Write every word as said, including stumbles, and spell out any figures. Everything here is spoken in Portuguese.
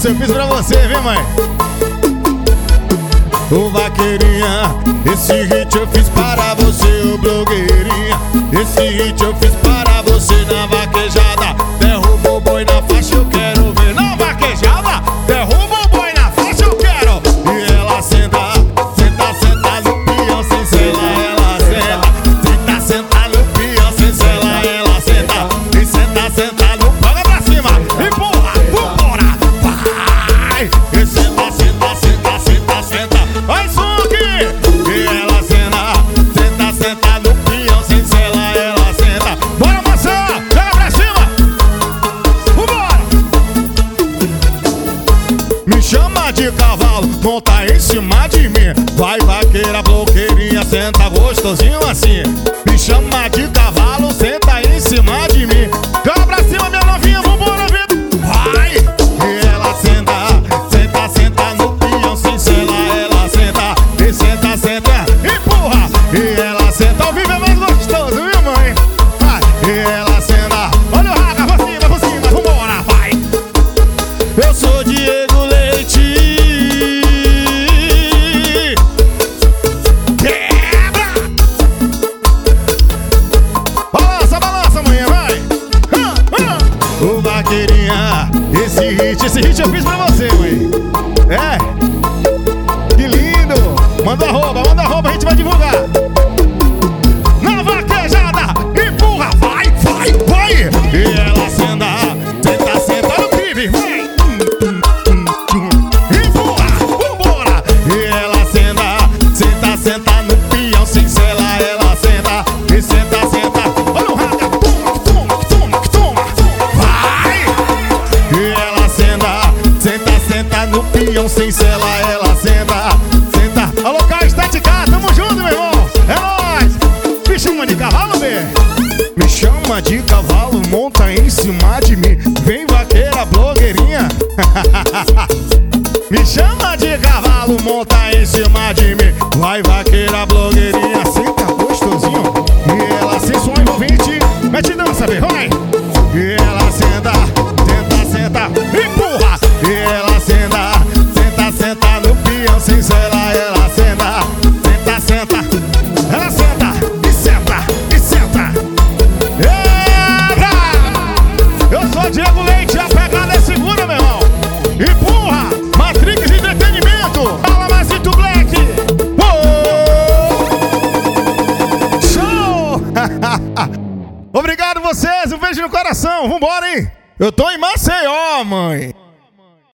eu fiz pra você, viu, mãe? Ô vaqueirinha, esse hit eu fiz para você, ô blogueirinha. Esse hit eu fiz para você na vaquejada. Derruba o boi na faixa, eu quero ver. Na vaquejada, derruba o boi na faixa, eu quero. E ela senta, senta, senta no pião sem sela. Ela senta, senta, senta no pião sem sela. Ela senta, e senta, senta no paga pra cima. E pula, vambora, vai. E senta, senta, senta, senta, senta. Vai, Suki! E ela senta, senta, senta no pião sem sela. Ela senta, bora maçã, joga pra cima. Vambora! Me chama de cavalo, monta em cima de mim. Vai vaqueira, blogueirinha, senta gostosinho assim. Me chama de cavalo, senta em cima de mim. Joga pra cima, minha novinha, vambora, vida. Vai! E ela senta, senta, senta no pião sem sela. Ela senta, e senta, senta, empurra. E ela senta, ao vivo é mais gostoso, viu, mãe? Vai! E ela senta, olha o raga, pra cima, pra cima, vambora, vai! Eu sou Diego Leite. Quebra! Balança, balança, manhã, vai! Ô vaqueirinha, esse hit, esse hit eu fiz pra você, mãe. É? Que lindo! Manda arroba, manda arroba, a gente vai divulgar. Na vaquejada, empurra, vai, vai, vai! E ela senta, senta, senta no crive, vai! Empurra, vambora! E ela senta, senta, senta no pião sem sela. Ela senta, e senta, senta. Olha o raga, toma, toma, toma, toma! Vai! E ela senta, senta, senta no pião sem sela. Ela senta, senta. Alô, Carl Estética, tamo junto, meu irmão. É nóis. Me chama de cavalo, bê. Me chama de cavalo, monta em cima de mim. Vem vaqueira, blogueirinha. Me chama de cavalo, monta em cima de mim. Vai vaqueira, blogueirinha, senta gostosinho. E ela sensual envolvente, mete dança, bê, vai. E ela senta, senta, senta, empurra. E ela senta, senta, senta no pião sem sela. Ela senta, senta, senta. Ela senta, e senta, e senta. Eita! Eu sou Diego Leite, a pegada é segura, meu irmão. Empurra, Matrix Entretenimento. Fala, Mazito Black. Uou! Show! Obrigado vocês, um beijo no coração. Vambora, hein? Eu tô em Maceió, mãe.